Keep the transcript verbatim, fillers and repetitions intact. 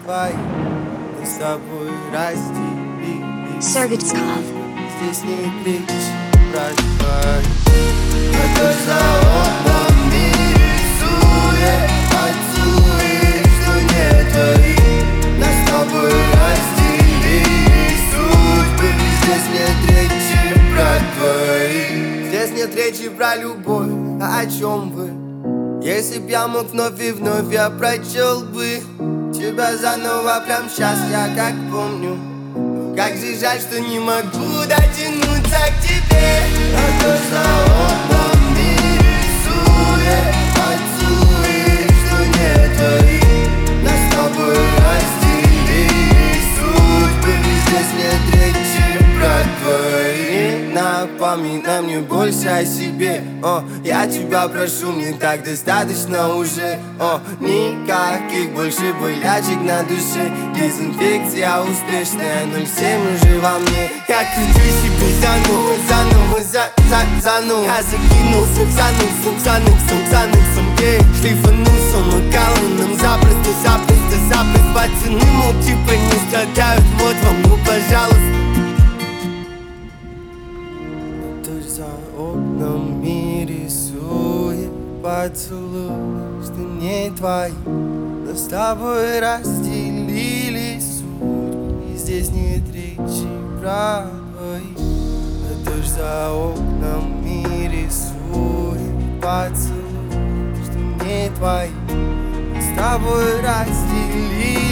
твои, мы с тобой разделили. Сердцков. Здесь не кричи, прощай. Это за окном мир рисует поцелуи, что не твои. Нас с тобой разделили судьбы. Здесь нет речи про твои. Здесь нет речи про любовь, а о чем вы? Если б я мог вновь и вновь, я прочел бы тебя заново прям сейчас, я как помню. Как же жаль, что не могу дотянуться к тебе. А то за окном мир рисует поцелуи, что не твои. Нас с тобой разделили судьбы. Здесь нет речи про твои. Напоминай мне больше о себе. О, я тебя прошу, мне так достаточно уже. О, никаких больше болячек на душе. Дезинфекция успешная, ноль семь уже во мне. Я кручу себе заново, заново, за, за, заново. Я закинулся за носом, за носом, за носом. Ей, шлифанулся макалоном. Запросто, запросто, запросто. Пацаны, мол, типа не страдают. Вот вам, ну, пожалуйста. Дождь за окном мир рисует поцелуй, что не твои. Но с тобой разделили судьбы. И здесь нет речи про твои. Дождь за окном мир рисует поцелуй, что не твои. Но с тобой разделили